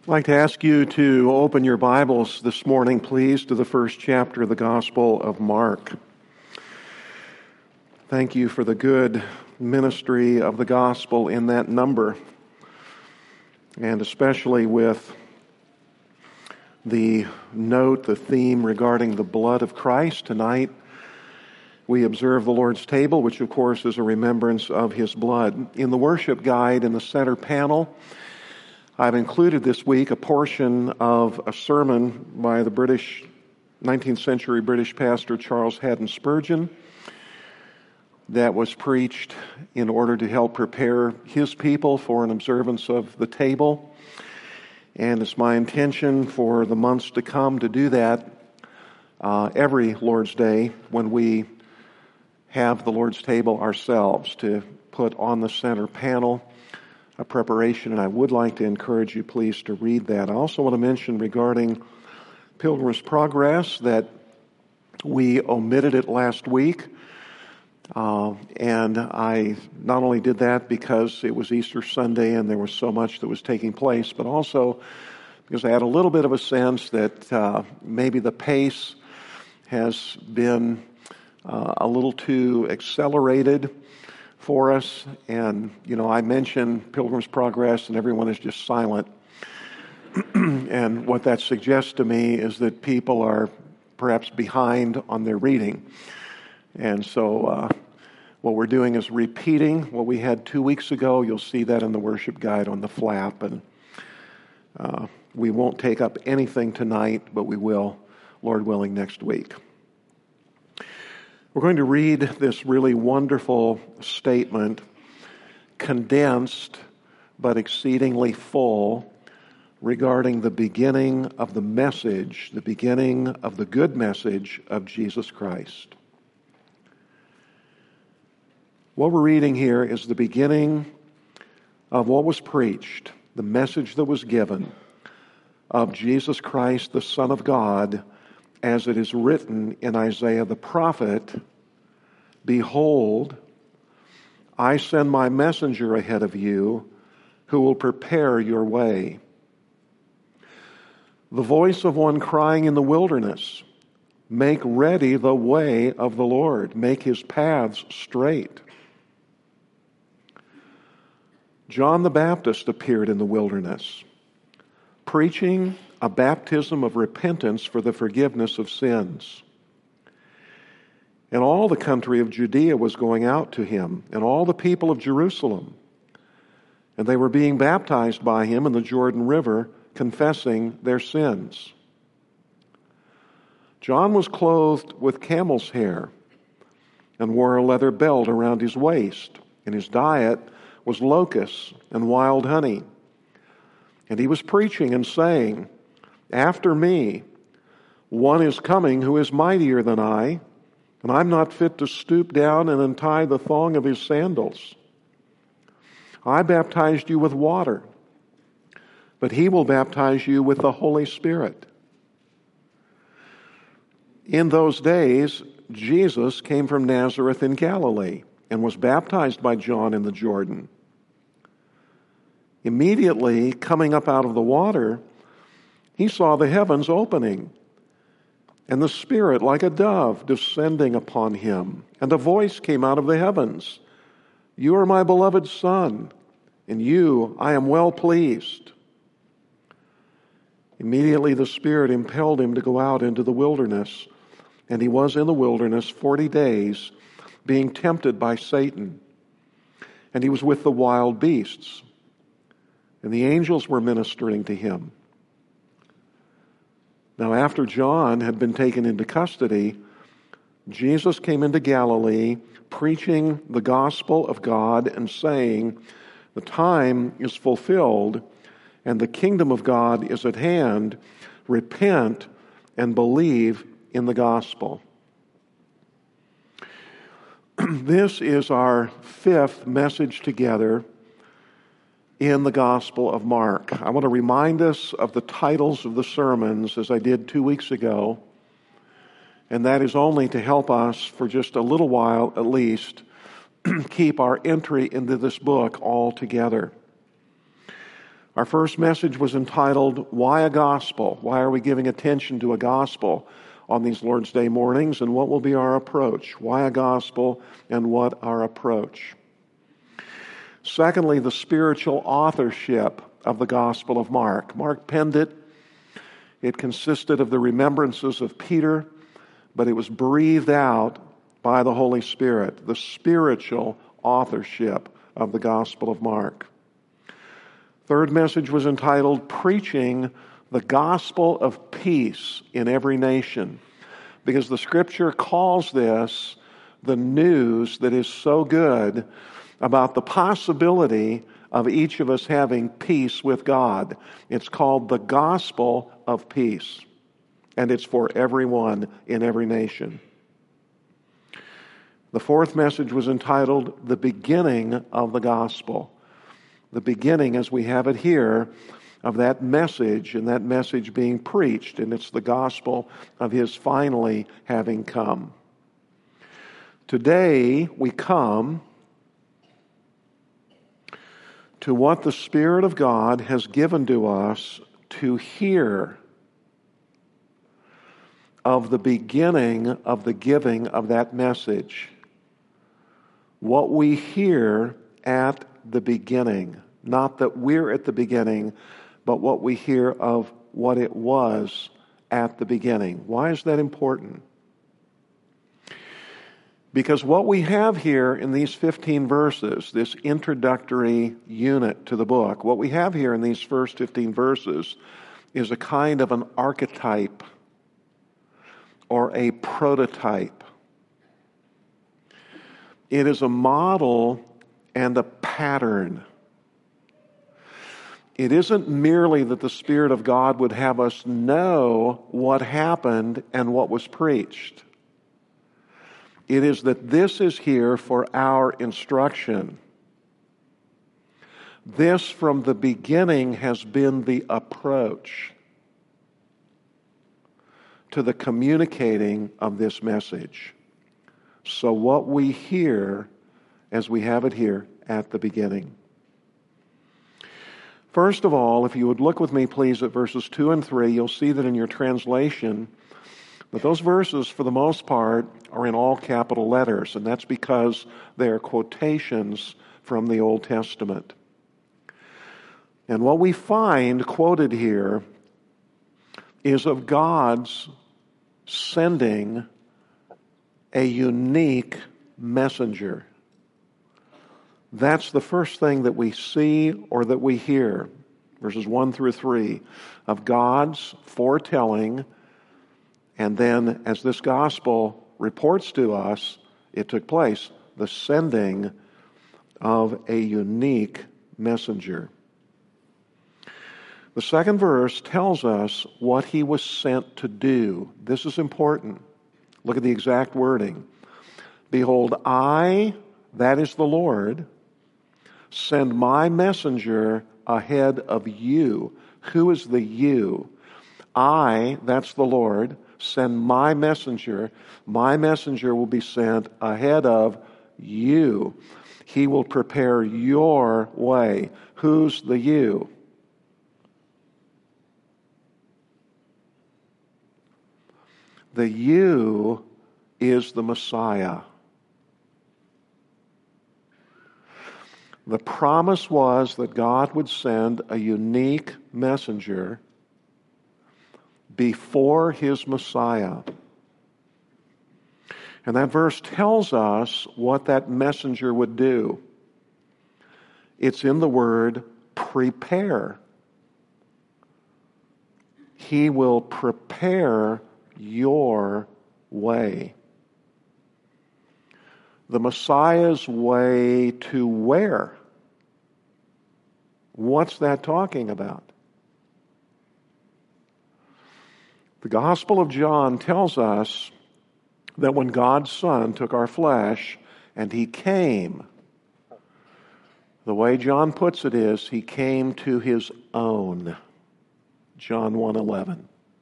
I'd like to ask you to open your Bibles this morning, please, to the first chapter of the Gospel of Mark. Thank you for the good ministry of the Gospel in that number, and especially with the note, the theme regarding the blood of Christ. Tonight, we observe the Lord's table, which of course is a remembrance of His blood. In the worship guide in the center panel, I've included this week a portion of a sermon by the 19th century British pastor Charles Haddon Spurgeon that was preached in order to help prepare his people for an observance of the table. And it's my intention for the months to come to do that every Lord's Day when we have the Lord's table ourselves, to put on the center panel a preparation, and I would like to encourage you, please, to read that. I also want to mention regarding Pilgrim's Progress that we omitted it last week, and I not only did that because it was Easter Sunday and there was so much that was taking place, but also because I had a little bit of a sense that maybe the pace has been a little too accelerated for us. And, I mentioned Pilgrim's Progress and everyone is just silent. And what that suggests to me is that people are perhaps behind on their reading. And so what we're doing is repeating what we had 2 weeks ago. You'll see that in the worship guide on the flap. And we won't take up anything tonight, but we will, Lord willing, next week. We're going to read this really wonderful statement, condensed but exceedingly full, regarding the beginning of the message, the beginning of the good message of Jesus Christ. What we're reading here is the beginning of what was preached, the message that was given of Jesus Christ, the Son of God, as it is written in Isaiah the prophet, "Behold, I send my messenger ahead of you, who will prepare your way. The voice of one crying in the wilderness, make ready the way of the Lord, make his paths straight." John the Baptist appeared in the wilderness, preaching a baptism of repentance for the forgiveness of sins. And all the country of Judea was going out to him, and all the people of Jerusalem. And they were being baptized by him in the Jordan River, confessing their sins. John was clothed with camel's hair and wore a leather belt around his waist, and his diet was locusts and wild honey. And he was preaching and saying, "After me, one is coming who is mightier than I, and I'm not fit to stoop down and untie the thong of his sandals. I baptized you with water, but he will baptize you with the Holy Spirit." In those days, Jesus came from Nazareth in Galilee and was baptized by John in the Jordan. Immediately, coming up out of the water, he saw the heavens opening, and the Spirit like a dove descending upon him. And a voice came out of the heavens, "You are my beloved Son, in you I am well pleased." Immediately the Spirit impelled him to go out into the wilderness, and he was in the wilderness 40 days, being tempted by Satan. And he was with the wild beasts, and the angels were ministering to him. Now, after John had been taken into custody, Jesus came into Galilee, preaching the gospel of God and saying, "The time is fulfilled, and the kingdom of God is at hand. Repent and believe in the gospel." This is our fifth message together in the Gospel of Mark. I want to remind us of the titles of the sermons as I did 2 weeks ago, and that is only to help us for just a little while at least keep our entry into this book all together. Our first message was entitled, Why a Gospel? Why are we giving attention to a gospel on these Lord's Day mornings, and what will be our approach? Why a gospel, and what our approach? Secondly, the spiritual authorship of the Gospel of Mark. Mark penned it. It consisted of the remembrances of Peter, but it was breathed out by the Holy Spirit, the spiritual authorship of the Gospel of Mark. Third message was entitled, Preaching the Gospel of Peace in Every Nation, because the Scripture calls this the news that is so good about the possibility of each of us having peace with God. It's called the Gospel of Peace, and it's for everyone in every nation. The fourth message was entitled, The Beginning of the Gospel. The beginning, as we have it here, of that message, and that message being preached, and it's the gospel of His finally having come. Today, we come to what the Spirit of God has given to us to hear of the beginning of the giving of that message. What we hear at the beginning. Not that we're at the beginning, but what we hear of what it was at the beginning. Why is that important? Because what we have here in these 15 verses, this introductory unit to the book, what we have here in these first 15 verses is a kind of an archetype or a prototype. It is a model and a pattern. It isn't merely that the Spirit of God would have us know what happened and what was preached. It is that this is here for our instruction. This from the beginning has been the approach to the communicating of this message. So what we hear as we have it here at the beginning. First of all, if you would look with me, please, at verses 2 and 3, you'll see that in your translation, that those verses, for the most part, are in all capital letters, and that's because they are quotations from the Old Testament. And what we find quoted here is of God's sending a unique messenger. That's the first thing that we see or that we hear, verses 1 through 3, of God's foretelling, and then as this gospel reports to us, it took place, the sending of a unique messenger. The second verse tells us what he was sent to do. This is important. Look at the exact wording. Behold, I, that is the Lord, send my messenger ahead of you. Who is the you? I, that's the Lord, send my messenger. My messenger will be sent ahead of you. He will prepare your way. Who's the you? The you is the Messiah. The promise was that God would send a unique messenger before his Messiah. And that verse tells us what that messenger would do. It's in the word prepare. He will prepare your way. The Messiah's way to where? What's that talking about? The Gospel of John tells us that when God's Son took our flesh and he came, the way John puts it is, he came to his own. John 1:11.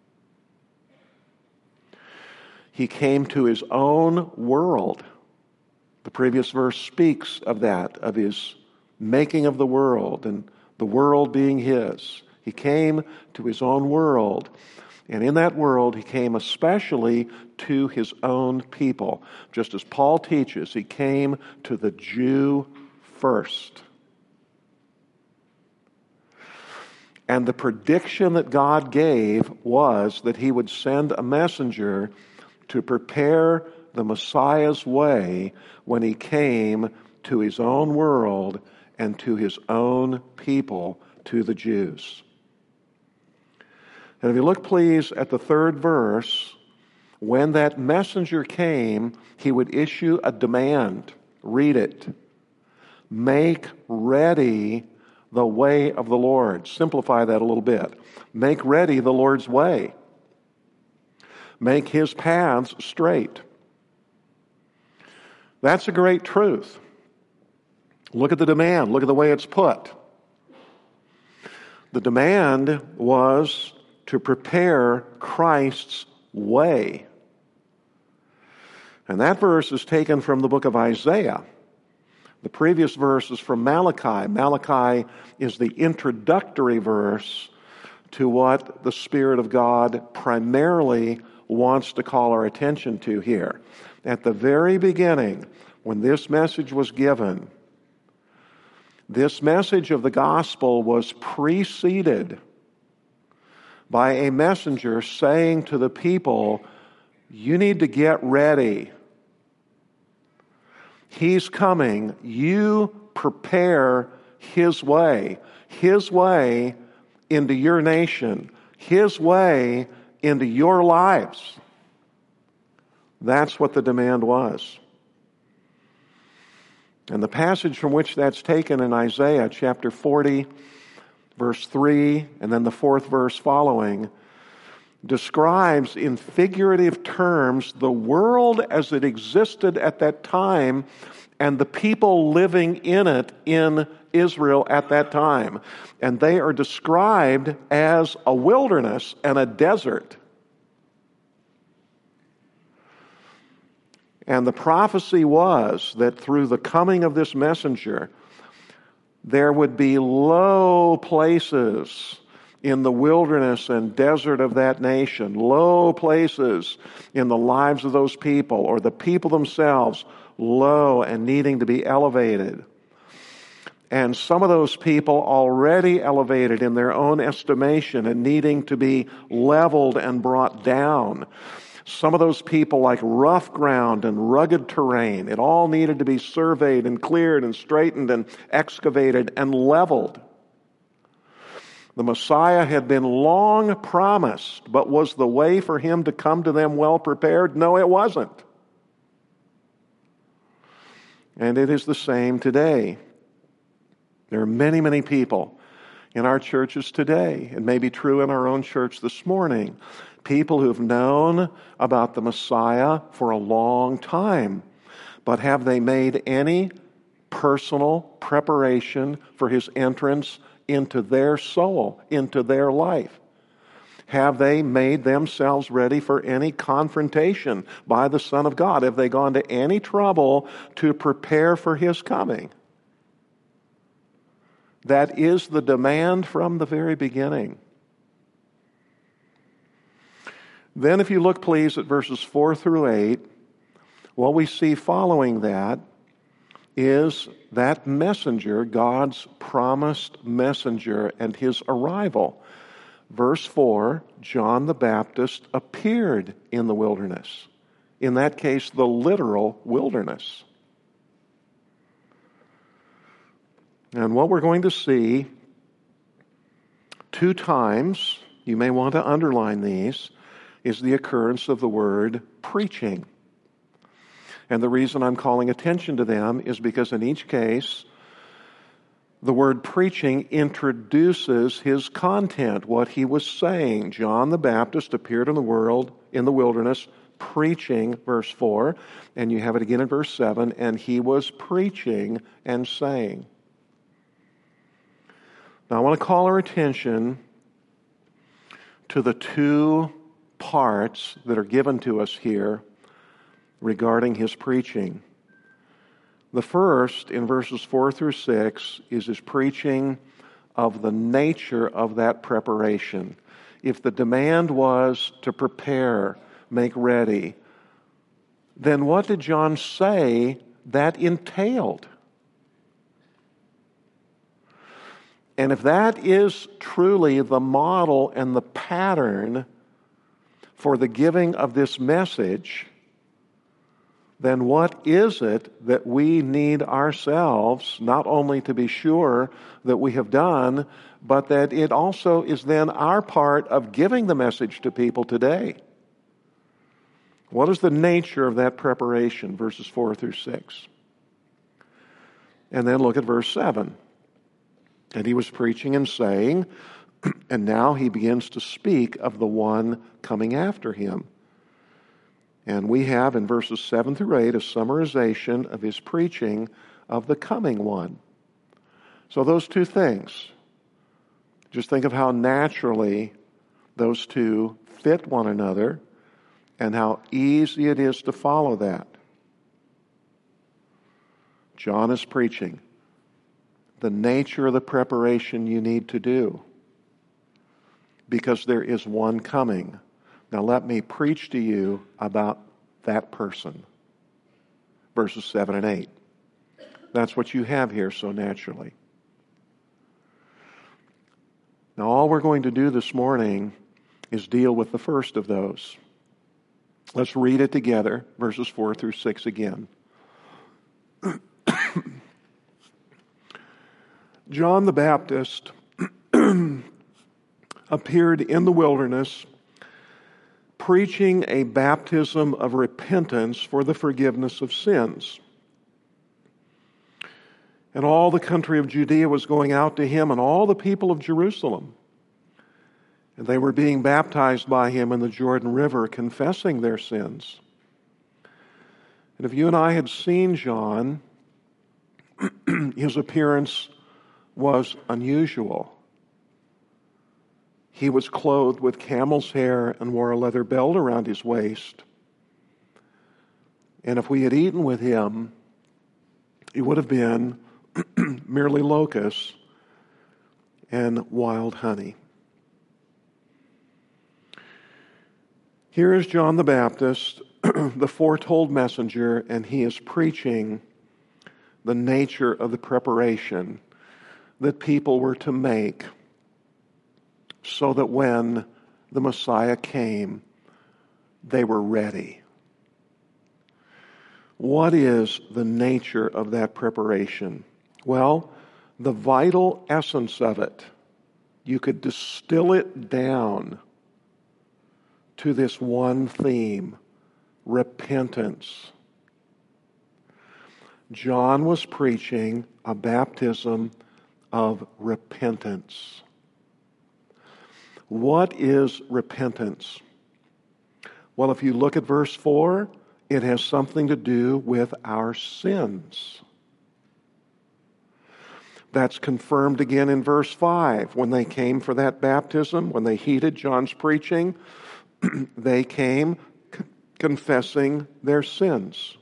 He came to his own world. The previous verse speaks of that, of his making of the world and the world being his. He came to his own world, and in that world he came especially to his own people. Just as Paul teaches, he came to the Jew first. And the prediction that God gave was that he would send a messenger to prepare the Messiah's way when he came to his own world and to his own people, to the Jews. And if you look, please, at the 3rd verse, when that messenger came, he would issue a demand. Read it. Make ready the way of the Lord. Simplify that a little bit. Make ready the Lord's way. Make his paths straight. That's a great truth. Look at the demand. Look at the way it's put. The demand was to prepare Christ's way. And that verse is taken from the book of Isaiah. The previous verse is from Malachi. Malachi is the introductory verse to what the Spirit of God primarily wants to call our attention to here. At the very beginning, when this message was given, this message of the gospel was preceded by a messenger saying to the people, you need to get ready. He's coming. You prepare his way into your nation, his way into your lives. That's what the demand was. And the passage from which that's taken in Isaiah chapter 40, verse 3, and then the 4th verse following, describes in figurative terms the world as it existed at that time and the people living in it in Israel at that time. And they are described as a wilderness and a desert. And the prophecy was that through the coming of this messenger, there would be low places in the wilderness and desert of that nation, low places in the lives of those people, or the people themselves, low and needing to be elevated. And some of those people already elevated in their own estimation and needing to be leveled and brought down. Some of those people like rough ground and rugged terrain. It all needed to be surveyed and cleared and straightened and excavated and leveled. The Messiah had been long promised, but was the way for him to come to them well prepared? No, it wasn't. And it is the same today. There are many, many people in our churches today, and may be true in our own church this morning, people who've known about the Messiah for a long time, but have they made any personal preparation for his entrance into their soul, into their life? Have they made themselves ready for any confrontation by the Son of God? Have they gone to any trouble to prepare for his coming? That is the demand from the very beginning. Then if you look, please, at verses 4 through 8, what we see following that is that messenger, God's promised messenger, and his arrival. Verse 4, John the Baptist appeared in the wilderness. In that case, the literal wilderness. And what we're going to see 2 times, you may want to underline these, is the occurrence of the word preaching. And the reason I'm calling attention to them is because in each case, the word preaching introduces his content, what he was saying. John the Baptist appeared in the world, in the wilderness, preaching, verse 4, and you have it again in verse 7, and he was preaching and saying. Now I want to call our attention to the 2 parts that are given to us here regarding his preaching. The first, in verses 4 through 6, is his preaching of the nature of that preparation. If the demand was to prepare, make ready, then what did John say that entailed? And if that is truly the model and the pattern for the giving of this message, then what is it that we need ourselves not only to be sure that we have done, but that it also is then our part of giving the message to people today? What is the nature of that preparation? Verses 4 through 6. And then look at verse 7. And he was preaching and saying, and now he begins to speak of the one coming after him. And we have in verses 7 through 8 a summarization of his preaching of the coming one. So those two things, just think of how naturally those two fit one another and how easy it is to follow that. John is preaching the nature of the preparation you need to do, because there is one coming. Now let me preach to you about that person. Verses 7 and 8. That's what you have here so naturally. Now all we're going to do this morning is deal with the first of those. Let's read it together, verses 4 through 6 again. John the Baptist appeared in the wilderness, preaching a baptism of repentance for the forgiveness of sins. And all the country of Judea was going out to him, and all the people of Jerusalem. And they were being baptized by him in the Jordan River, confessing their sins. And if you and I had seen John, his appearance was unusual. He was clothed with camel's hair and wore a leather belt around his waist. And if we had eaten with him, it would have been merely locusts and wild honey. Here is John the Baptist, the foretold messenger, and he is preaching the nature of the preparation that people were to make so that when the Messiah came, they were ready. What is the nature of that preparation? Well, the vital essence of it, you could distill it down to this one theme: repentance. John was preaching a baptism of repentance. What is repentance? Well, if you look at verse 4, it has something to do with our sins. That's confirmed again in verse 5. When they came for that baptism, when they heeded John's preaching, they came confessing their sins.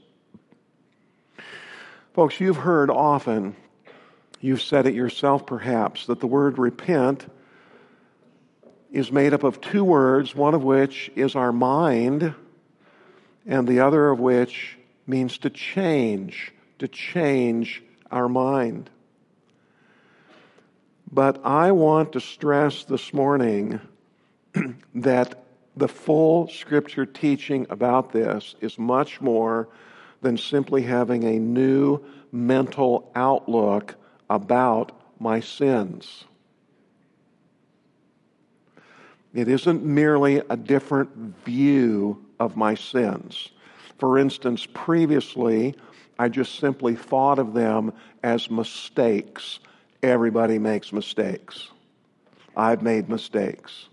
Folks, you've heard often, you've said it yourself perhaps, that the word repent is made up of two words, one of which is our mind, and the other of which means to change our mind. But I want to stress this morning that the full Scripture teaching about this is much more than simply having a new mental outlook about my sins. It isn't merely a different view of my sins. For instance, previously, I just simply thought of them as mistakes. Everybody makes mistakes. I've made mistakes.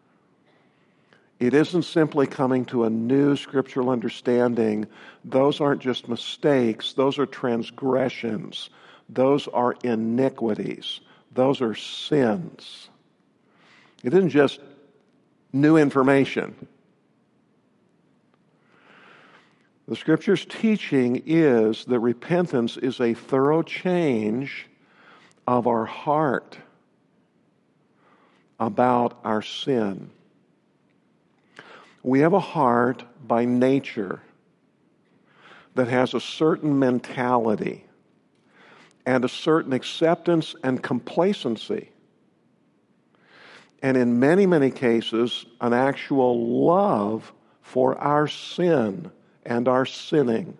It isn't simply coming to a new scriptural understanding. Those aren't just mistakes. Those are transgressions. Those are iniquities. Those are sins. It isn't just new information. The Scripture's teaching is that repentance is a thorough change of our heart. about our sin. We have a heart by nature that has a certain mentality and a certain acceptance and complacency. And in many, many cases, an actual love for our sin and our sinning.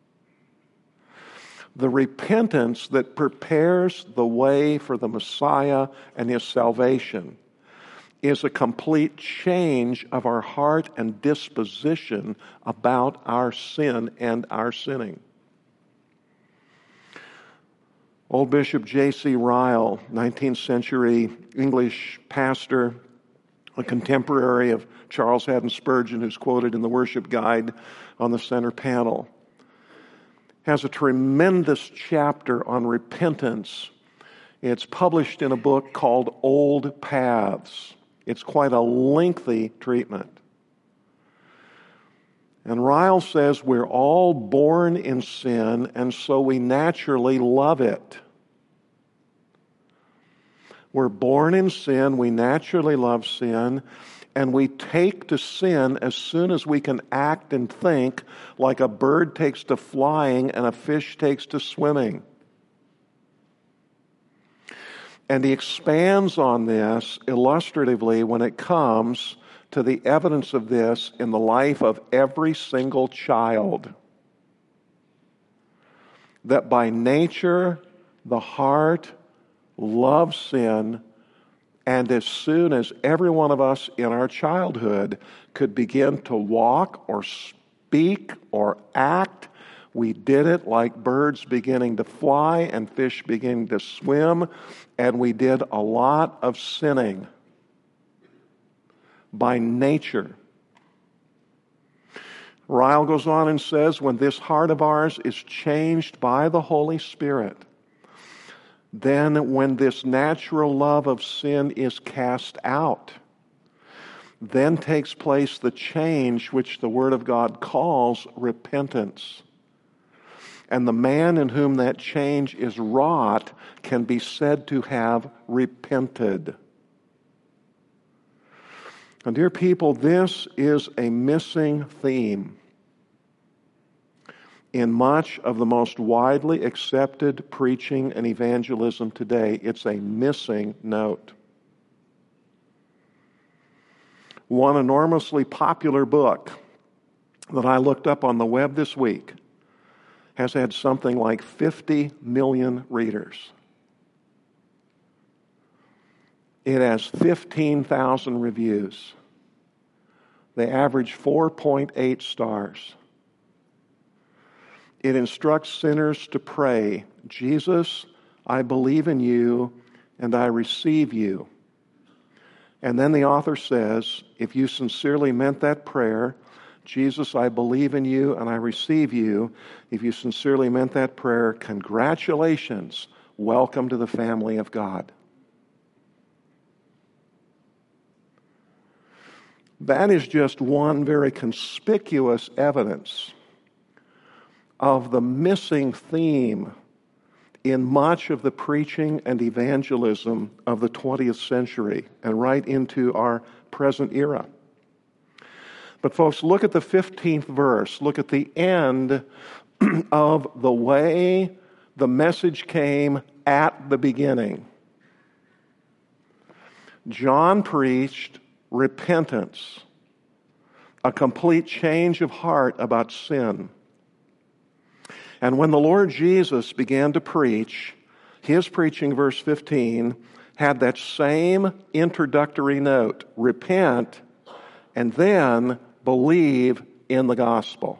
The repentance that prepares the way for the Messiah and His salvation is a complete change of our heart and disposition about our sin and our sinning. Old Bishop J.C. Ryle, 19th century English pastor, a contemporary of Charles Haddon Spurgeon, who's quoted in the worship guide on the center panel, has a tremendous chapter on repentance. It's published in a book called Old Paths. It's quite a lengthy treatment. And Ryle says we're all born in sin, and so we naturally love it. We're born in sin, we naturally love sin, and we take to sin as soon as we can act and think like a bird takes to flying and a fish takes to swimming. And he expands on this illustratively when it comes to the evidence of this in the life of every single child. That by nature, the heart loves sin, and as soon as every one of us in our childhood could begin to walk or speak or act, we did it like birds beginning to fly and fish beginning to swim, and we did a lot of sinning by nature. Ryle goes on and says, when this heart of ours is changed by the Holy Spirit, then when this natural love of sin is cast out, then takes place the change which the Word of God calls repentance. And the man in whom that change is wrought can be said to have repented. And dear people, this is a missing theme in much of the most widely accepted preaching and evangelism today. It's a missing note. One enormously popular book that I looked up on the web this week has had something like 50 million readers. It has 15,000 reviews. They average 4.8 stars. It instructs sinners to pray, Jesus, I believe in you and I receive you. And then the author says, if you sincerely meant that prayer, Jesus, I believe in you and I receive you. If you sincerely meant that prayer, congratulations. Welcome to the family of God. That is just one very conspicuous evidence of the missing theme in much of the preaching and evangelism of the 20th century and right into our present era. But folks, look at the 15th verse. Look at the end of the way the message came at the beginning. John preached repentance, a complete change of heart about sin. And when the Lord Jesus began to preach, his preaching, verse 15, had that same introductory note, repent, and then believe in the gospel.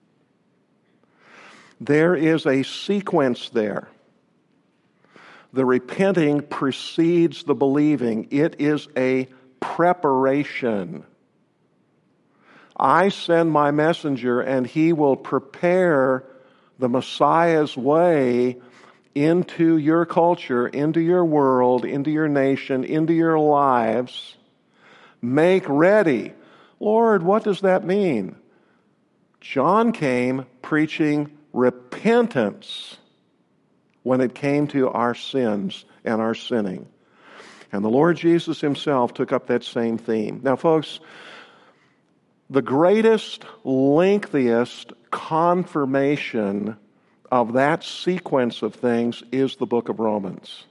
There is a sequence there. The repenting precedes the believing. It is a preparation. I send my messenger, and he will prepare the Messiah's way into your culture, into your world, into your nation, into your lives. Make ready. Lord, what does that mean? John came preaching repentance when it came to our sins and our sinning. And the Lord Jesus himself took up that same theme. Now, folks, the greatest, lengthiest confirmation of that sequence of things is the book of Romans.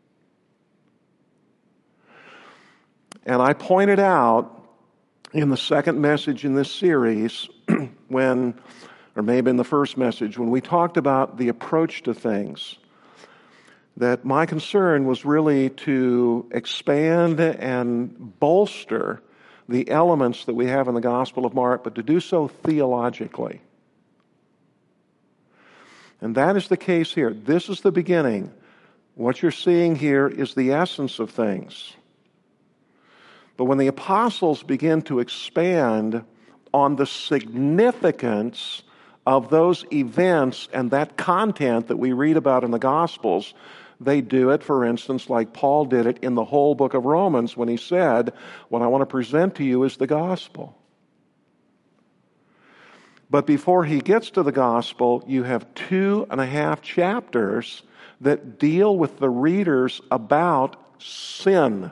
And I pointed out in the second message in this series, or maybe in the first message, when we talked about the approach to things, that my concern was really to expand and bolster the elements that we have in the Gospel of Mark, but to do so theologically. And that is the case here. This is the beginning. What you're seeing here is the essence of things. But when the apostles begin to expand on the significance of those events and that content that we read about in the Gospels, they do it, for instance, like Paul did it in the whole book of Romans when he said, what I want to present to you is the gospel. But before he gets to the gospel, you have 2.5 chapters that deal with the readers about sin.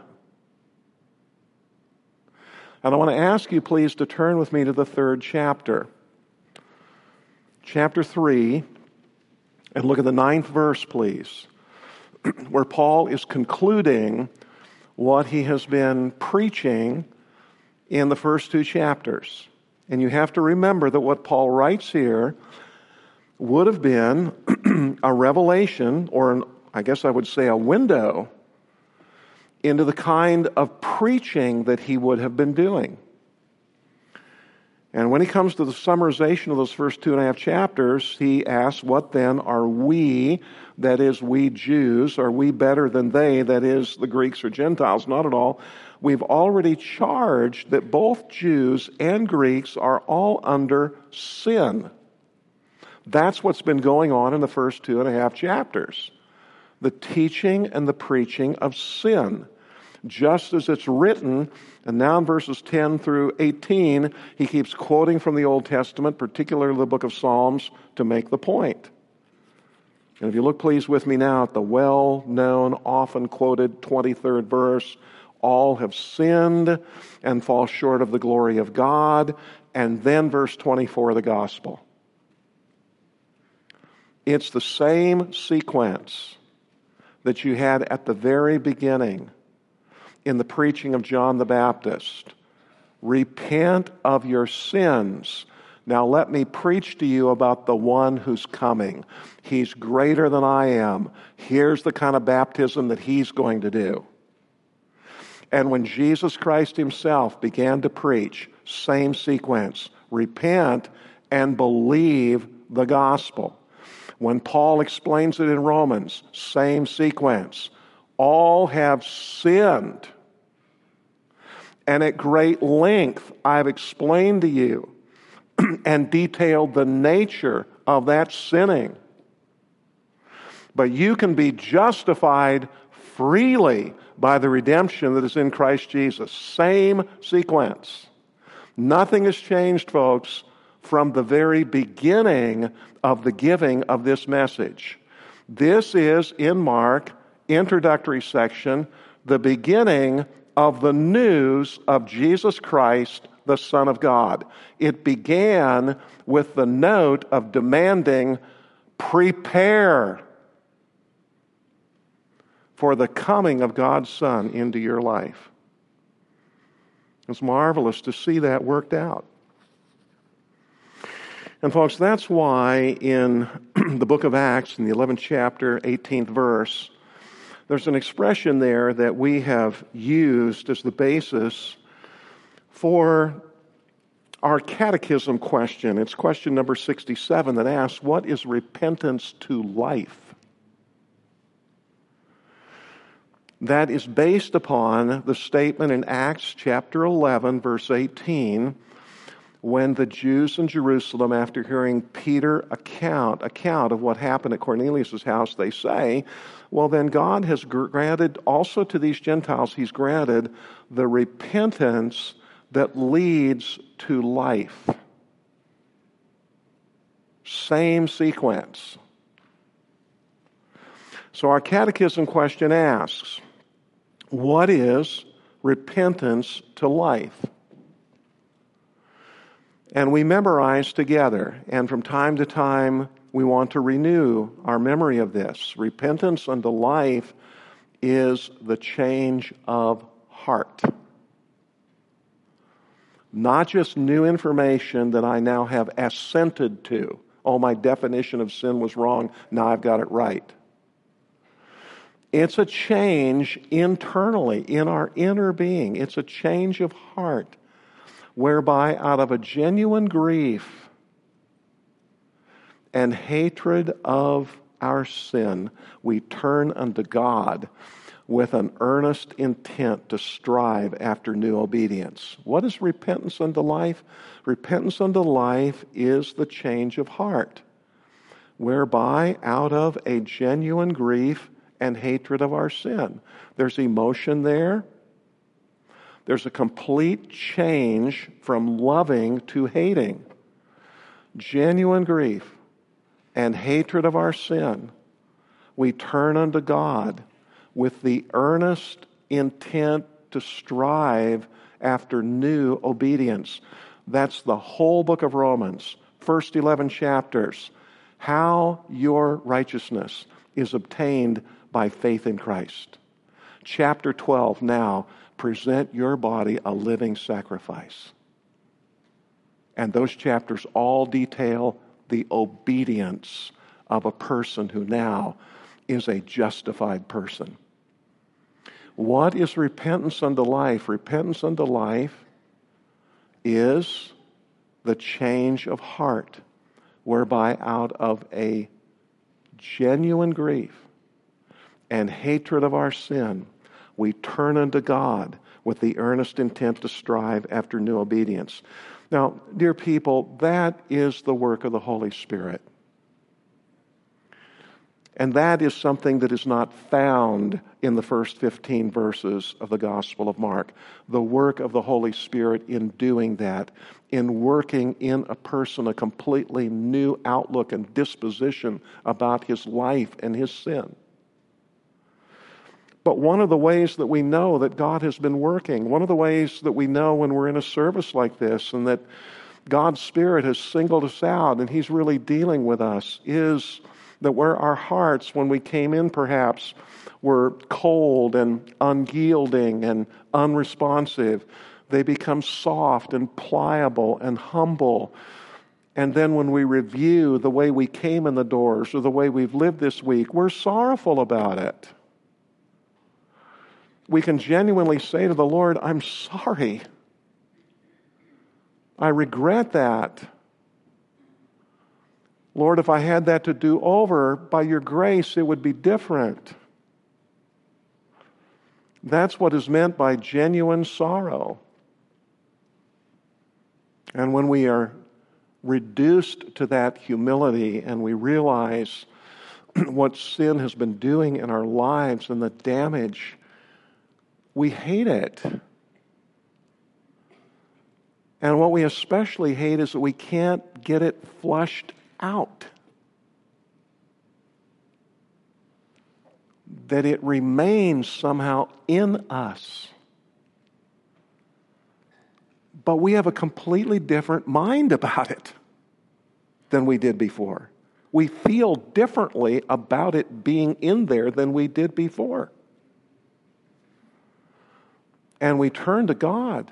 And I want to ask you, please, to turn with me to the 3rd chapter. Chapter 3, and look at the 9th verse, please, where Paul is concluding what he has been preaching in the first 2 chapters. And you have to remember that what Paul writes here would have been a revelation, or I guess I would say a window, into the kind of preaching that he would have been doing. And when he comes to the summarization of those first 2.5 chapters, he asks, what then are we, that is, we Jews, are we better than they, that is, the Greeks or Gentiles? Not at all. We've already charged that both Jews and Greeks are all under sin. That's what's been going on in the first 2.5 chapters. The teaching and the preaching of sin. Just as it's written, and now in verses 10 through 18, he keeps quoting from the Old Testament, particularly the book of Psalms, to make the point. And if you look, please, with me now at the well-known, often quoted 23rd verse, all have sinned and fall short of the glory of God, and then verse 24 of the gospel. It's the same sequence that you had at the very beginning in the preaching of John the Baptist. Repent of your sins. Now let me preach to you about the one who's coming. He's greater than I am. Here's the kind of baptism that he's going to do. And when Jesus Christ himself began to preach, same sequence. Repent and believe the gospel. When Paul explains it in Romans, same sequence. All have sinned. And at great length, I've explained to you and detailed the nature of that sinning. But you can be justified freely by the redemption that is in Christ Jesus. Same sequence. Nothing has changed, folks, from the very beginning of the giving of this message. This is, in Mark, introductory section, the beginning of the news of Jesus Christ, the Son of God. It began with the note of demanding, prepare for the coming of God's Son into your life. It's marvelous to see that worked out. And folks, that's why in the book of Acts, in the 11th chapter, 18th verse, there's an expression there that we have used as the basis for our catechism question. It's question number 67 that asks, what is repentance to life? That is based upon the statement in Acts chapter 11, verse 18, when the Jews in Jerusalem, after hearing Peter account of what happened at Cornelius' house, they say, well, then God has granted also to these Gentiles, he's granted the repentance that leads to life. Same sequence. So our catechism question asks, What is repentance to life? And we memorize together, and from time to time we want to renew our memory of this. Repentance unto life is the change of heart. Not just new information that I now have assented to. Oh, my definition of sin was wrong, now I've got it right. It's a change internally, in our inner being. It's a change of heart, whereby out of a genuine grief and hatred of our sin, we turn unto God with an earnest intent to strive after new obedience. What is repentance unto life? Repentance unto life is the change of heart, whereby out of a genuine grief and hatred of our sin, there's emotion there. There's a complete change from loving to hating. Genuine grief and hatred of our sin, we turn unto God with the earnest intent to strive after new obedience. That's the whole book of Romans, first 11 chapters. How your righteousness is obtained by faith in Christ. Chapter 12, now, present your body a living sacrifice. And those chapters all detail the obedience of a person who now is a justified person. What is repentance unto life? Repentance unto life is the change of heart, whereby out of a genuine grief and hatred of our sin, we turn unto God with the earnest intent to strive after new obedience. Now, dear people, that is the work of the Holy Spirit. And that is something that is not found in the first 15 verses of the Gospel of Mark. The work of the Holy Spirit in doing that, in working in a person a completely new outlook and disposition about his life and his sin. But one of the ways that we know that God has been working, one of the ways that we know when we're in a service like this and that God's Spirit has singled us out and He's really dealing with us, is that where our hearts, when we came in perhaps, were cold and unyielding and unresponsive, they become soft and pliable and humble. And then when we review the way we came in the doors or the way we've lived this week, we're sorrowful about it. We can genuinely say to the Lord, I'm sorry. I regret that. Lord, if I had that to do over, by your grace, it would be different. That's what is meant by genuine sorrow. And when we are reduced to that humility and we realize what sin has been doing in our lives and the damage, we hate it. And what we especially hate is that we can't get it flushed out. That it remains somehow in us. But we have a completely different mind about it than we did before. We feel differently about it being in there than we did before. And we turn to God.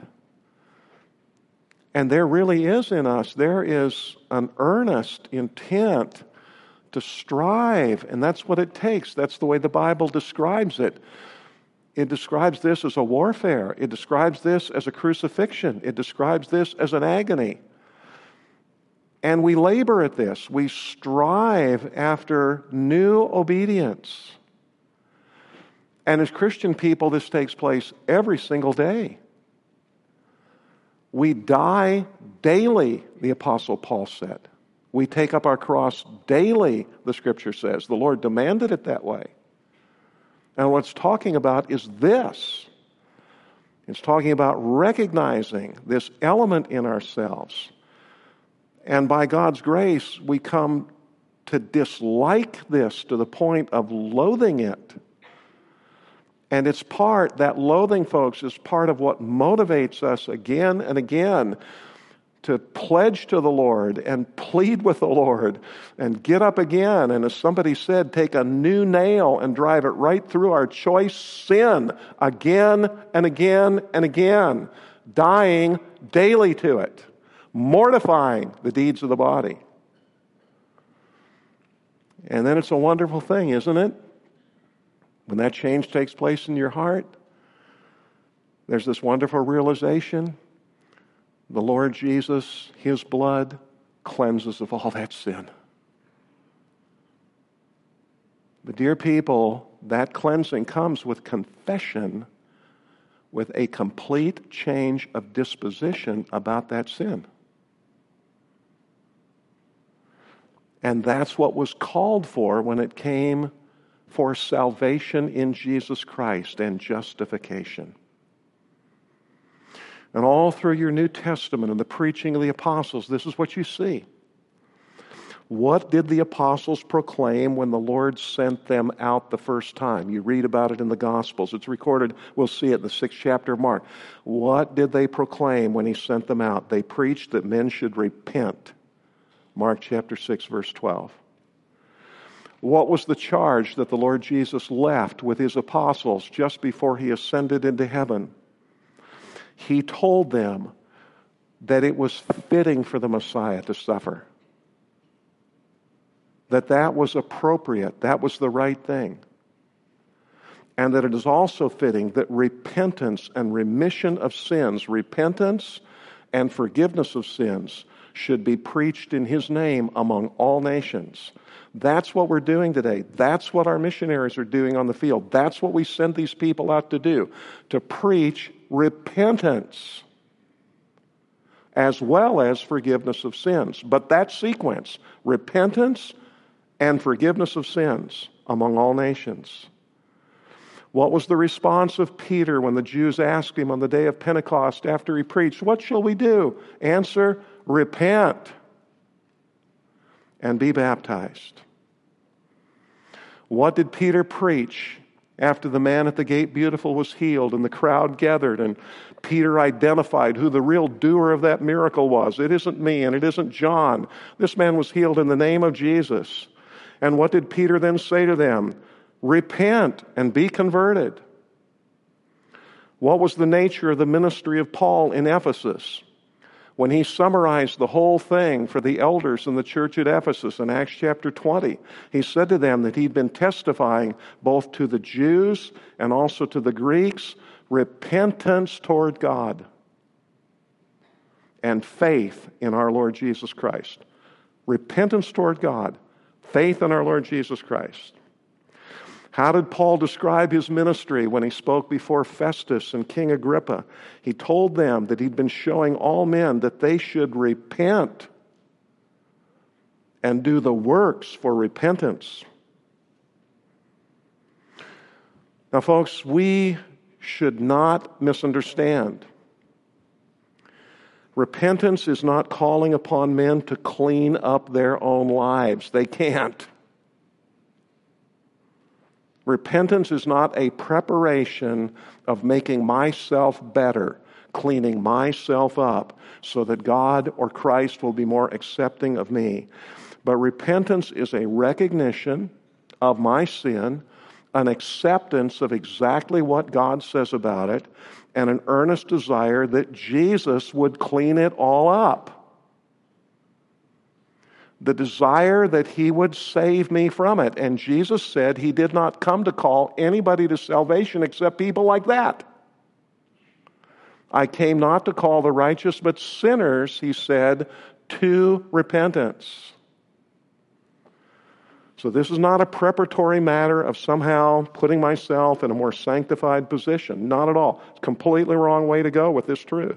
And there really is in us, there is an earnest intent to strive, and that's what it takes. That's the way the Bible describes it. It describes this as a warfare. It describes this as a crucifixion. It describes this as an agony. And we labor at this. We strive after new obedience. And as Christian people, this takes place every single day. We die daily, the Apostle Paul said. We take up our cross daily, the Scripture says. The Lord demanded it that way. And what it's talking about is this. It's talking about recognizing this element in ourselves. And by God's grace, we come to dislike this to the point of loathing it. And it's part, that loathing, folks, is part of what motivates us again and again to pledge to the Lord and plead with the Lord and get up again. And as somebody said, take a new nail and drive it right through our choice sin again and again and again, dying daily to it, mortifying the deeds of the body. And then it's a wonderful thing, isn't it? When that change takes place in your heart, there's this wonderful realization: the Lord Jesus, His blood, cleanses of all that sin. But dear people, that cleansing comes with confession, with a complete change of disposition about that sin. And that's what was called for when it came for salvation in Jesus Christ and justification. And all through your New Testament and the preaching of the apostles, this is what you see. What did the apostles proclaim when the Lord sent them out the first time? You read about it in the Gospels. It's recorded. We'll see it in the 6th chapter of Mark. What did they proclaim when He sent them out? They preached that men should repent. Mark chapter 6, verse 12. What was the charge that the Lord Jesus left with His apostles just before He ascended into heaven? He told them that it was fitting for the Messiah to suffer. That was appropriate. That was the right thing. And that it is also fitting that repentance and remission of sins, repentance and forgiveness of sins, should be preached in His name among all nations. That's what we're doing today. That's what our missionaries are doing on the field. That's what we send these people out to do, to preach repentance as well as forgiveness of sins. But that sequence, repentance and forgiveness of sins among all nations. What was the response of Peter when the Jews asked him on the day of Pentecost after he preached, "What shall we do?" Answer, repent and be baptized. What did Peter preach after the man at the gate beautiful was healed and the crowd gathered and Peter identified who the real doer of that miracle was? It isn't me and it isn't John. This man was healed in the name of Jesus. And what did Peter then say to them? Repent and be converted. What was the nature of the ministry of Paul in Ephesus? When he summarized the whole thing for the elders in the church at Ephesus in Acts chapter 20, he said to them that he'd been testifying both to the Jews and also to the Greeks, repentance toward God and faith in our Lord Jesus Christ. Repentance toward God, faith in our Lord Jesus Christ. How did Paul describe his ministry when he spoke before Festus and King Agrippa? He told them that he'd been showing all men that they should repent and do the works for repentance. Now, folks, we should not misunderstand. Repentance is not calling upon men to clean up their own lives. They can't. Repentance is not a preparation of making myself better, cleaning myself up so that God or Christ will be more accepting of me. But repentance is a recognition of my sin, an acceptance of exactly what God says about it, and an earnest desire that Jesus would clean it all up. The desire that He would save me from it. And Jesus said He did not come to call anybody to salvation except people like that. I came not to call the righteous, but sinners, He said, to repentance. So this is not a preparatory matter of somehow putting myself in a more sanctified position. Not at all. It's a completely wrong way to go with this truth.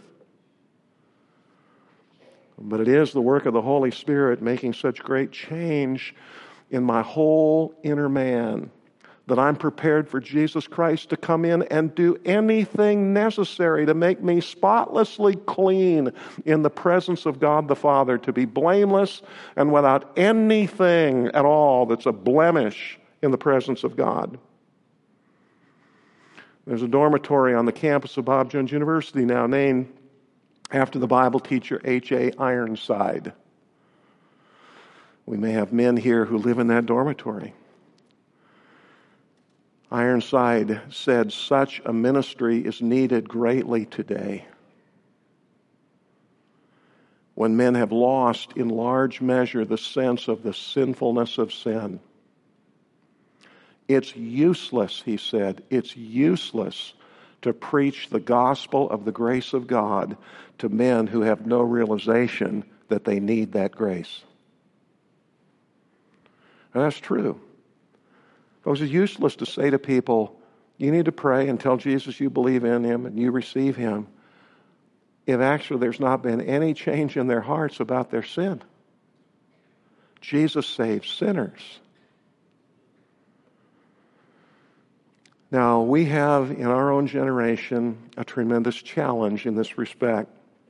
But it is the work of the Holy Spirit making such great change in my whole inner man that I'm prepared for Jesus Christ to come in and do anything necessary to make me spotlessly clean in the presence of God the Father, to be blameless and without anything at all that's a blemish in the presence of God. There's a dormitory on the campus of Bob Jones University now named after the Bible teacher H.A. Ironside. We may have men here who live in that dormitory. Ironside said, "Such a ministry is needed greatly today, when men have lost in large measure the sense of the sinfulness of sin. It's useless," he said, "it's useless to preach the gospel of the grace of God to men who have no realization that they need that grace." And that's true. Because it's useless to say to people, you need to pray and tell Jesus you believe in Him and you receive Him, if actually there's not been any change in their hearts about their sin. Jesus saves sinners. Now, we have in our own generation a tremendous challenge in this respect.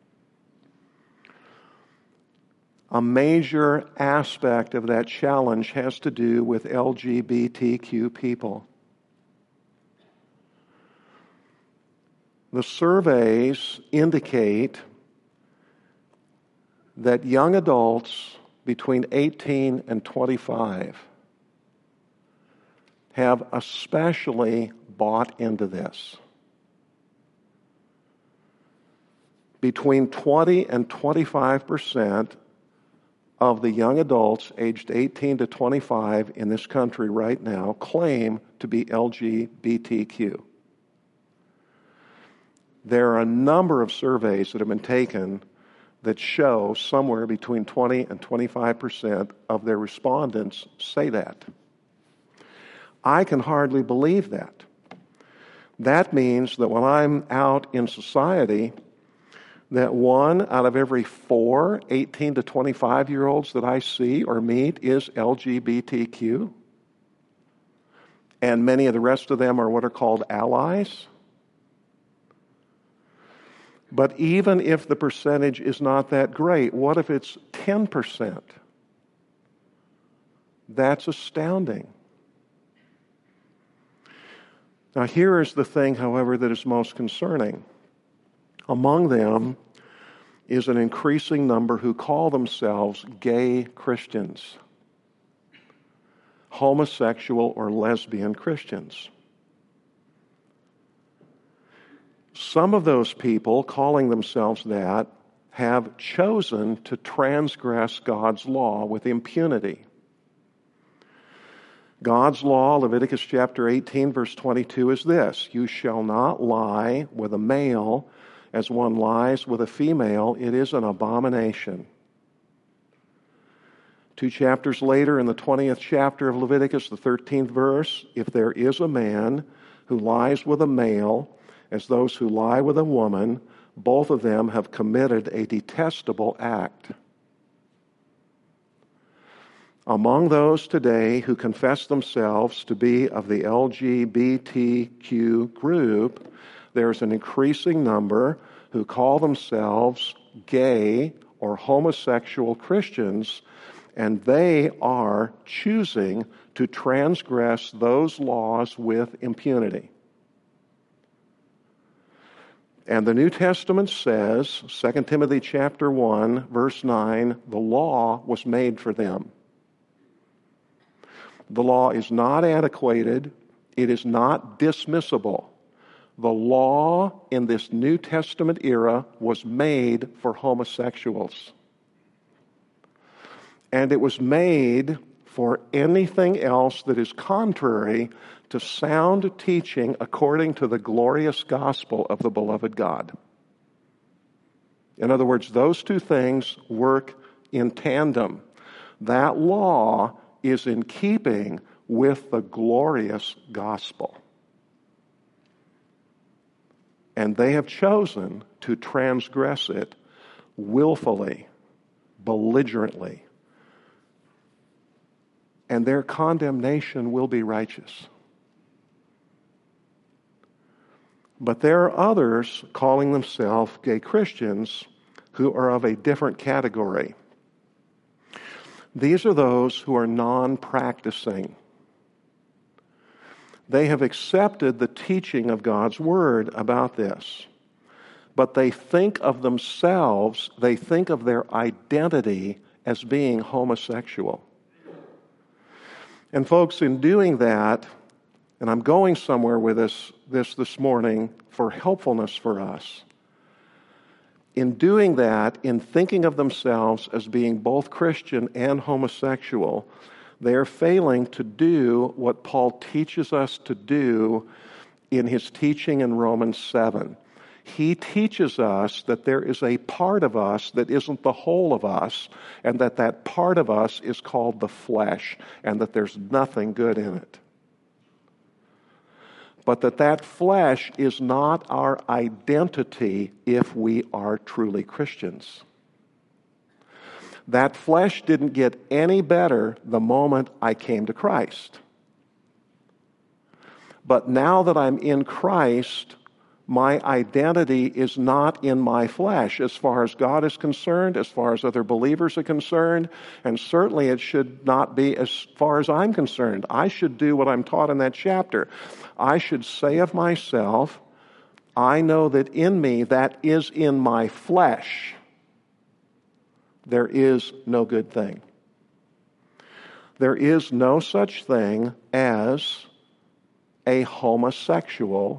A major aspect of that challenge has to do with LGBTQ people. The surveys indicate that young adults between 18 and 25 have especially bought into this. Between 20 and 25% of the young adults aged 18 to 25 in this country right now claim to be LGBTQ. There are a number of surveys that have been taken that show somewhere between 20 and 25% of their respondents say that. I can hardly believe that. That means that when I'm out in society, that 1 out of every 4 18 to 25-year-olds that I see or meet is LGBTQ. And many of the rest of them are what are called allies. But even if the percentage is not that great, what if it's 10%? That's astounding. Now, here is the thing, however, that is most concerning. Among them is an increasing number who call themselves gay Christians, homosexual or lesbian Christians. Some of those people, calling themselves that, have chosen to transgress God's law with impunity. God's law, Leviticus chapter 18, verse 22, is this: "You shall not lie with a male as one lies with a female. It is an abomination." 2 chapters later, in the 20th chapter of Leviticus, the 13th verse, "If there is a man who lies with a male as those who lie with a woman, both of them have committed a detestable act." Among those today who confess themselves to be of the LGBTQ group, there's an increasing number who call themselves gay or homosexual Christians, and they are choosing to transgress those laws with impunity. And the New Testament says, 2 Timothy chapter 1, verse 9, the law was made for them. The law is not antiquated. It is not dismissible. The law in this New Testament era was made for homosexuals. And it was made for anything else that is contrary to sound teaching according to the glorious gospel of the beloved God. In other words, those two things work in tandem. That law is in keeping with the glorious gospel. And they have chosen to transgress it willfully, belligerently. And their condemnation will be righteous. But there are others calling themselves gay Christians who are of a different category. These are those who are non-practicing. They have accepted the teaching of God's Word about this. But they think of themselves, they think of their identity as being homosexual. And folks, in doing that, and I'm going somewhere with this morning for helpfulness for us. In doing that, in thinking of themselves as being both Christian and homosexual, they are failing to do what Paul teaches us to do in his teaching in Romans 7. He teaches us that there is a part of us that isn't the whole of us, and that part of us is called the flesh, and that there's nothing good in it. But that flesh is not our identity if we are truly Christians. That flesh didn't get any better the moment I came to Christ. But now that I'm in Christ, my identity is not in my flesh as far as God is concerned, as far as other believers are concerned, and certainly it should not be as far as I'm concerned. I should do what I'm taught in that chapter. I should say of myself, I know that in me, that is in my flesh, there is no good thing. There is no such thing as a homosexual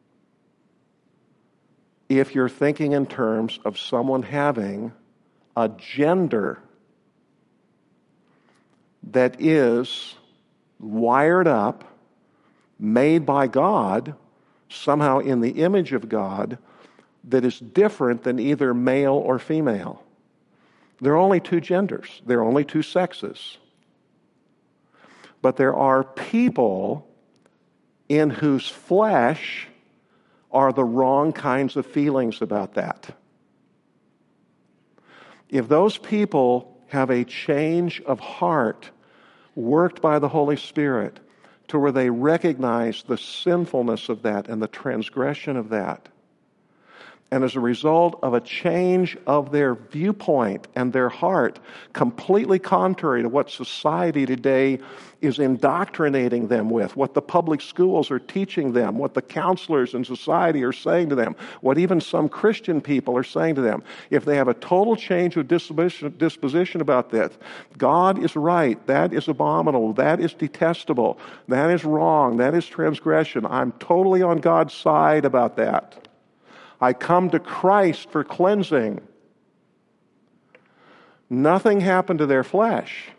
if you're thinking in terms of someone having a gender that is wired up, made by God, somehow in the image of God, that is different than either male or female. There are only two genders. There are only two sexes. But there are people in whose flesh are the wrong kinds of feelings about that. If those people have a change of heart worked by the Holy Spirit to where they recognize the sinfulness of that and the transgression of that, and as a result of a change of their viewpoint and their heart, completely contrary to what society today is indoctrinating them with, what the public schools are teaching them, what the counselors in society are saying to them, what even some Christian people are saying to them, if they have a total change of disposition about this, God is right, that is abominable, that is detestable, that is wrong, that is transgression, I'm totally on God's side about that. I come to Christ for cleansing. Nothing happened to their flesh.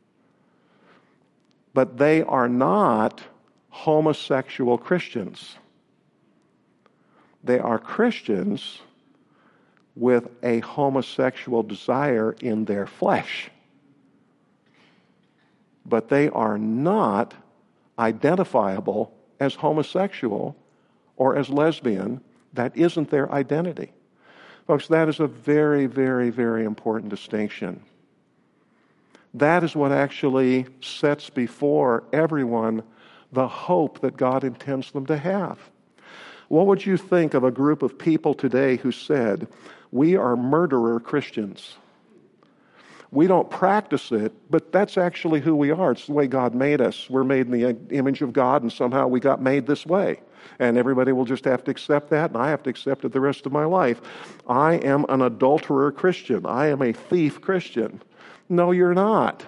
But they are not homosexual Christians. They are Christians with a homosexual desire in their flesh. But they are not identifiable as homosexual or as lesbian. That isn't their identity. Folks, that is a very, very, very important distinction. That is what actually sets before everyone the hope that God intends them to have. What would you think of a group of people today who said, we are murderer Christians? We don't practice it, but that's actually who we are. It's the way God made us. We're made in the image of God, and somehow we got made this way. And everybody will just have to accept that, and I have to accept it the rest of my life. I am an adulterer Christian. I am a thief Christian. No, you're not.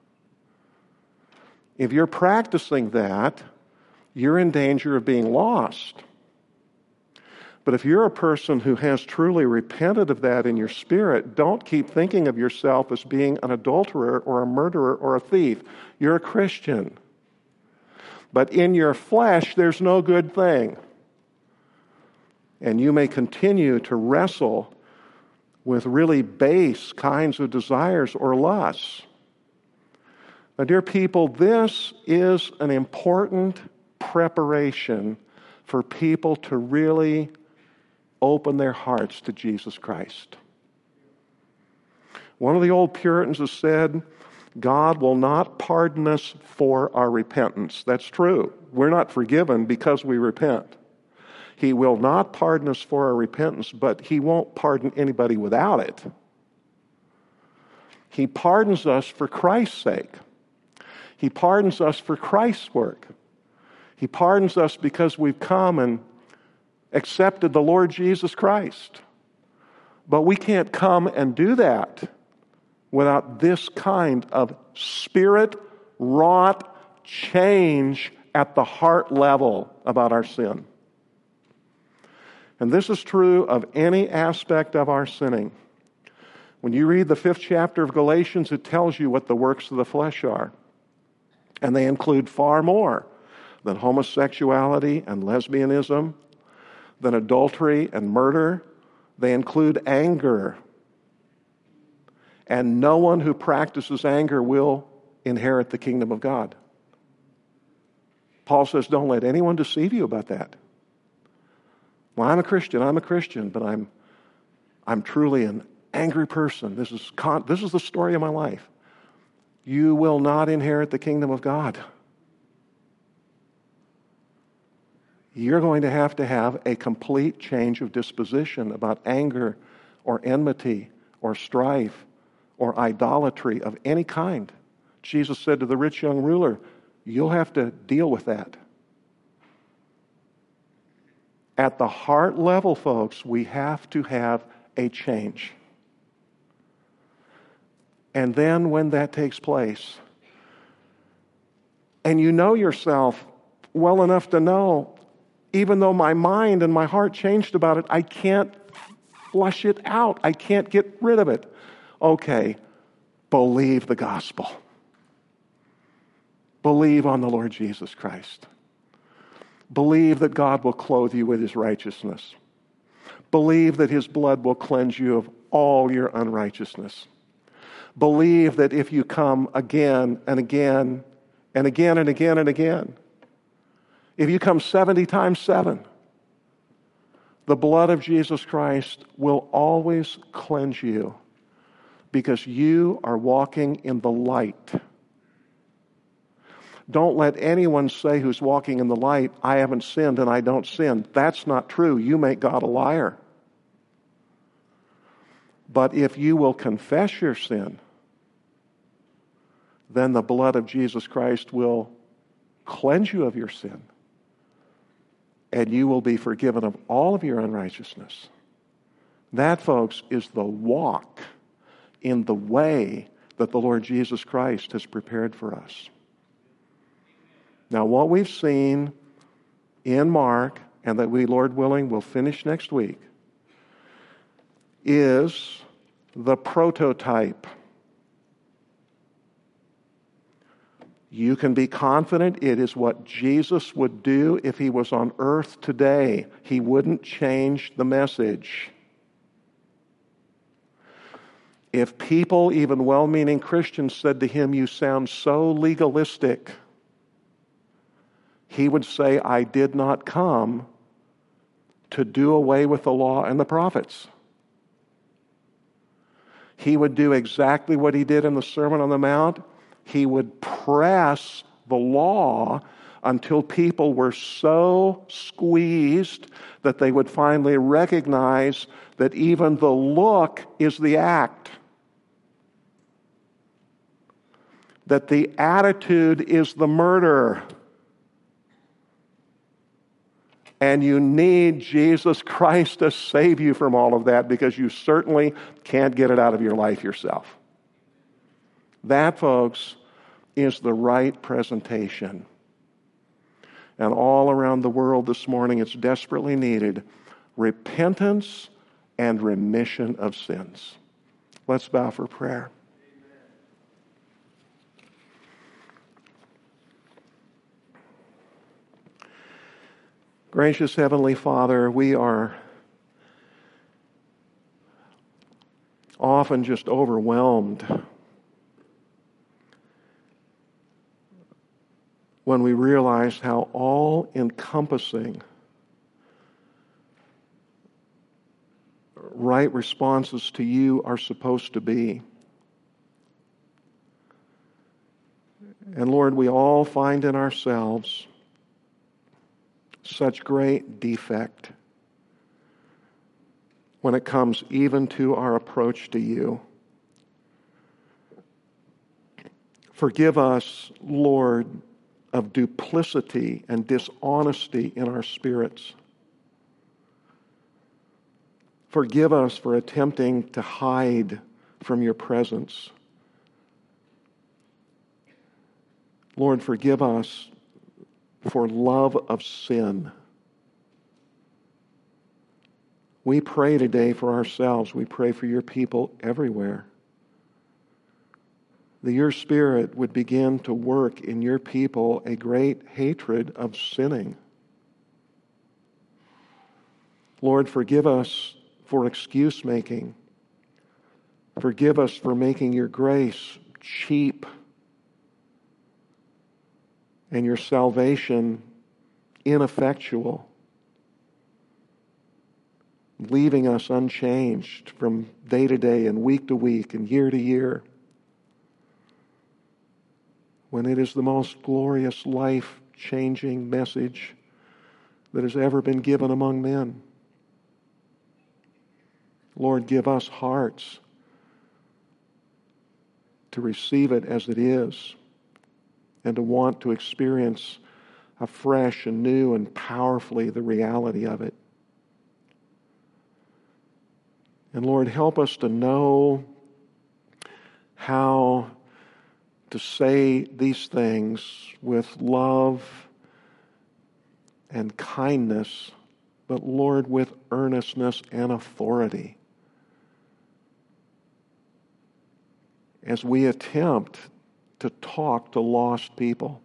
If you're practicing that, you're in danger of being lost. But if you're a person who has truly repented of that in your spirit, don't keep thinking of yourself as being an adulterer or a murderer or a thief. You're a Christian. But in your flesh, there's no good thing. And you may continue to wrestle with really base kinds of desires or lusts. Now, dear people, this is an important preparation for people to really open their hearts to Jesus Christ. One of the old Puritans has said, God will not pardon us for our repentance. That's true. We're not forgiven because we repent. He will not pardon us for our repentance, but He won't pardon anybody without it. He pardons us for Christ's sake. He pardons us for Christ's work. He pardons us because we've come and accepted the Lord Jesus Christ. But we can't come and do that without this kind of Spirit-wrought change at the heart level about our sin. And this is true of any aspect of our sinning. When you read the 5th chapter of Galatians, it tells you what the works of the flesh are. And they include far more than homosexuality and lesbianism, than adultery and murder. They include anger. And no one who practices anger will inherit the kingdom of God. Paul says, don't let anyone deceive you about that. Well, I'm a Christian, but I'm truly an angry person. This is the story of my life. You will not inherit the kingdom of God. You're going to have a complete change of disposition about anger or enmity or strife or idolatry of any kind. Jesus said to the rich young ruler, you'll have to deal with that. At the heart level, folks, we have to have a change. And then when that takes place, and you know yourself well enough to know, even though my mind and my heart changed about it, I can't flush it out. I can't get rid of it. Okay, believe the gospel. Believe on the Lord Jesus Christ. Believe that God will clothe you with His righteousness. Believe that His blood will cleanse you of all your unrighteousness. Believe that if you come again and again and again and again and again, if you come 70 times 7, the blood of Jesus Christ will always cleanse you because you are walking in the light. Don't let anyone say who's walking in the light, I haven't sinned and I don't sin. That's not true. You make God a liar. But if you will confess your sin, then the blood of Jesus Christ will cleanse you of your sin. And you will be forgiven of all of your unrighteousness. That, folks, is the walk in the way that the Lord Jesus Christ has prepared for us. Now, what we've seen in Mark, and that we, Lord willing, will finish next week, is the prototype. You can be confident it is what Jesus would do if He was on earth today. He wouldn't change the message. If people, even well-meaning Christians, said to Him, you sound so legalistic, He would say, I did not come to do away with the law and the prophets. He would do exactly what He did in the Sermon on the Mount. He would press the law until people were so squeezed that they would finally recognize that even the look is the act. That the attitude is the murder. And you need Jesus Christ to save you from all of that because you certainly can't get it out of your life yourself. That, folks, is the right presentation. And all around the world this morning, it's desperately needed. Repentance and remission of sins. Let's bow for prayer. Gracious Heavenly Father, we are often just overwhelmed when we realize how all-encompassing right responses to you are supposed to be. And Lord, we all find in ourselves such great defect when it comes even to our approach to you. Forgive us, Lord, of duplicity and dishonesty in our spirits. Forgive us for attempting to hide from your presence. Lord, forgive us for love of sin. We pray today for ourselves. We pray for your people everywhere. That your Spirit would begin to work in your people a great hatred of sinning. Lord, forgive us for excuse making. Forgive us for making your grace cheap and your salvation ineffectual, leaving us unchanged from day to day and week to week and year to year, when it is the most glorious, life-changing message that has ever been given among men. Lord, give us hearts to receive it as it is and to want to experience afresh and new and powerfully the reality of it. And Lord, help us to know how to say these things with love and kindness, but Lord, with earnestness and authority, as we attempt to talk to lost people.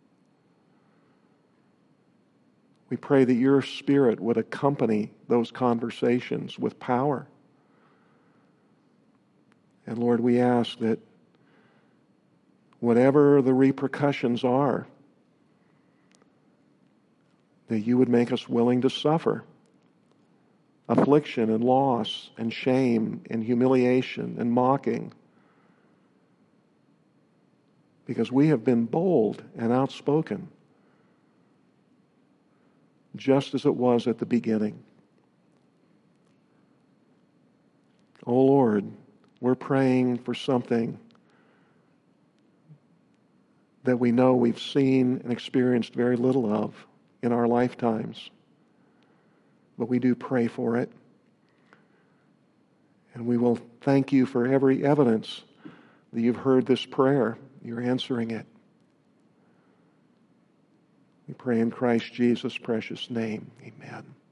We pray that your Spirit would accompany those conversations with power. And Lord, we ask that whatever the repercussions are, that you would make us willing to suffer affliction and loss and shame and humiliation and mocking, because we have been bold and outspoken, just as it was at the beginning. Oh Lord, we're praying for something that we know we've seen and experienced very little of in our lifetimes. But we do pray for it. And we will thank you for every evidence that you've heard this prayer. You're answering it. We pray in Christ Jesus' precious name. Amen.